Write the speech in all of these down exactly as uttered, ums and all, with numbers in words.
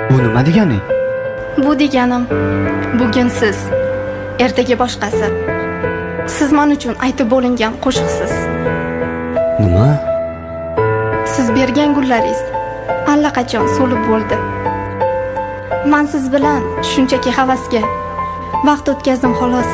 Bu nima degani? Bu deganim, bugun siz, ertaga boshqasi. Siz men uchun aytib bo'lingan qo'shiqsiz. Nima? Siz bergan gullaringiz allaqachon so'lib bo'ldi. Men siz bilan shunchaki havasga vaqt o'tkazdim xolos.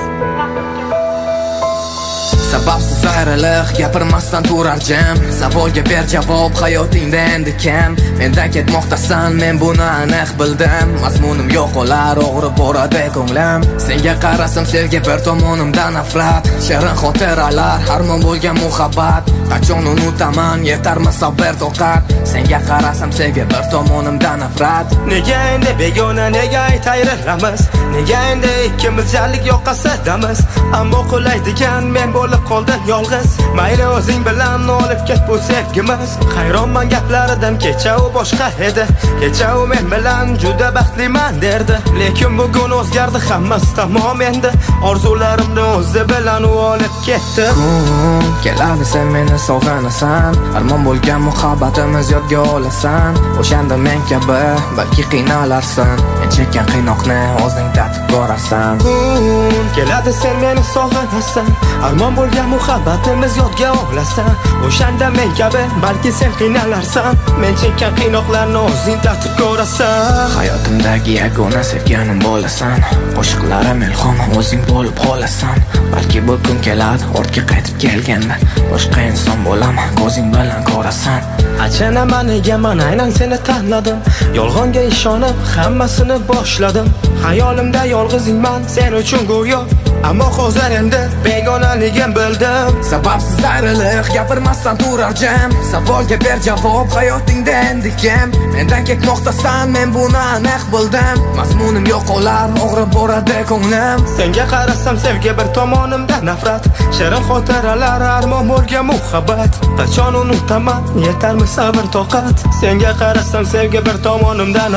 Sababsiz ayriliq gapirmasdan turar jam. Savolga ber javob, hayotingda endi kam. Mendan ketmoqdasan, men buni aniq bildim. Mazmunim yo'q olar, o'g'ri boradi ko'nglim. Senga qarasam sevgi, bir tomonimdan nafrat. Shirin xotiralar, armon bo'lgan muhabbat. Qachon unutaman, yetarmi sabr toqat. Senga qarasam sevgi, bir tomonimdan nafrat. Nega endi begona, nega ayrilamiz? Nega endi ikkimiz jallik yoqasidamiz? Ammo qulaydigan men bo'lib qoldim yolg'iz. Mayli o'zing bilan olib ket bu sevgimiz. Hayronman gaplaridan, kecha u boshqa edi. Kecha u men bilan juda baxtliman derdi. Lekin bugun o'zgardi hammasi tamom endi. Orzularimni o'zi bilan u olib ketdi. Kun keladi sen meni sog'inasan. Armon bo'lgan muhabbatimiz yodga olasan. O'shanda men kabi balki qiynalarsan. Men chekkan qiynoqni o'zing tatib ko'rasan. Kun keladi sen meni sog'inasan. Armon bo'lgan muhabbatimiz yodga olasan. O'shanda men kabi balki sen qiynalarsan. Men chekkan qiynoqlarni o'zing tatib ko'rasan. Hayotimdagi yagona sevganim bo'lasan. Qo'shiqlarim ilhom o'zing bo'lib qolasan. Balki bu kun keladi ortga qaytib kelganda boshqa inson bo'laman, ko'zing bilan ko'rasan. Achanaman nega men aynan seni tanladim. Yolg'onga ishonib hammasini boshladim. Hayolimda yolg'izingman sen uchun go'yo. Ammo hozir endi begonaligim bildim. Sababsiz ayriliq gapirmasdan turar jam. Savolga ber javob, hayotingda endi kim? Mendan ketmoqdasan, men buni aniq bildim. Mazmunim yo'q olar, o'g'ri boradi ko'nglim. Senga qarasam sevgi, bir tomonimda nafrat. Shirin xotiralar, armon bo'lgan muhabbat. Qachon unutaman, yetarmi sabr toqat? Senga qarasam sevgi, bir tomonimda